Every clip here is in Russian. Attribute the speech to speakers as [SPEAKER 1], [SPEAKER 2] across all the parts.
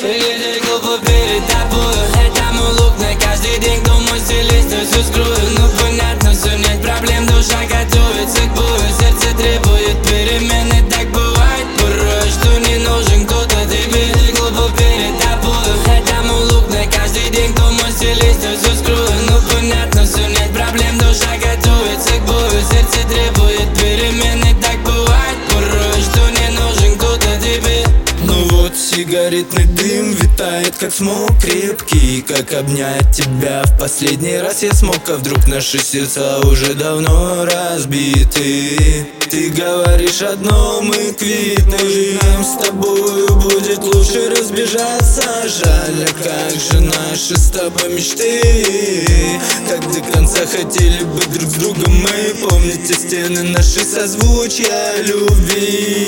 [SPEAKER 1] Выглядит глупо перед тобою, это мой лук. На каждый день кто мой стилист, я все скрою. Ну понятно, все, нет проблем, душа готовится к бою. Сердце требует перемены, так бывает порой, что не нужен кто-то тебе. Глупо перед тобою, это мой лук. На каждый день кто мой стилист, я все скрою. Ну понятно, все, нет проблем, душа готовится к бою. Сердце требует перемены, так бывает порой, что не нужен кто-то тебе.
[SPEAKER 2] Ну вот сигаретный дым витает, как смог крепкий. Как обнять тебя в последний раз я смог, а вдруг наши сердца уже давно разбиты. Ты говоришь одно, мы квиты. Нам с тобою будет лучше разбежаться. Жаль, а как же наши с тобой мечты? Как до конца хотели быть друг с другом мы. Помните стены наши созвучия любви.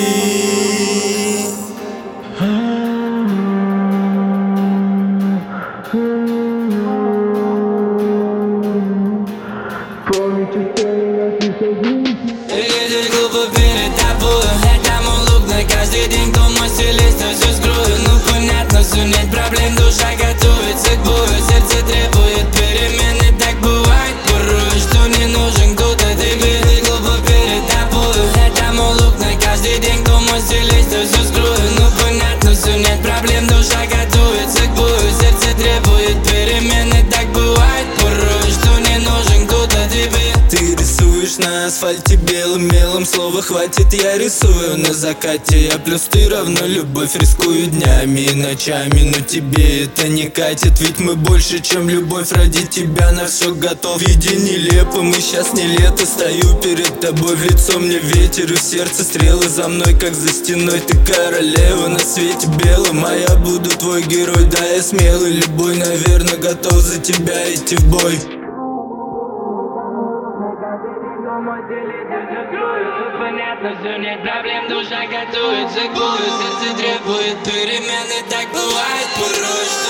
[SPEAKER 1] Выглядит глупо перед тобою, это мой лук. На каждый день кто мой стилист, я все скрою. Ну понятно, все, нет проблем, душа готовится к бою. Сердце требует перемены, так бывает порой, что не нужен кто-то тебе. Глупо перед тобою, это мой лук. На каждый день кто мой стилист, я все скрою. Ну понятно, все, нет проблем, душа готовится к бою. Сердце требует перемены, так бывает порой, что не нужен кто-то тебе.
[SPEAKER 2] Ты рисуешь на асфальте белым мелом, слова хватит, я рисую на закате. Я плюс ты равно любовь, рискую днями и ночами. Но тебе это не катит, ведь мы больше, чем любовь. Ради тебя на все готов. Види нелепо, мы сейчас не лето. Стою перед тобой, в лицо мне ветер, и в сердце стрелы за мной, как за стеной. Ты королева на свете белом, а я буду твой герой. Да, я смелый, любой, наверное, готов за тебя идти в бой.
[SPEAKER 1] Понятно, все, нет проблем, душа готовится к бою. Сердце требует перемены, так бывает порой.